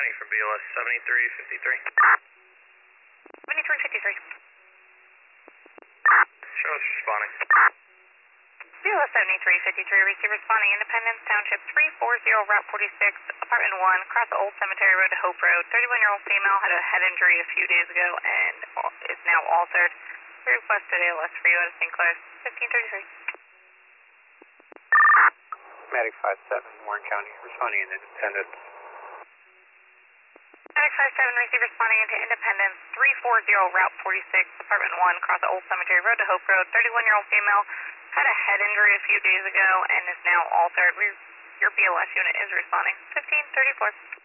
responding from BLS 7353. 7353. Charlotte's responding. BLS 7353, receive responding Independence Township 340, Route 46, Apartment 1, across the Old Cemetery Road to Hope Road. 31-year-old female had a head injury a few days ago and is now altered. We requested ALS for you out of St. Clair. 1533. Medic 57, Warren County, responding in Independence. Medic 57, receive responding into Independence 340, Route 46, Apartment 1, across the Old Cemetery Road to Hope Road. 31-year-old female had a head injury a few days ago and is now altered. Your BLS unit is responding. 1534.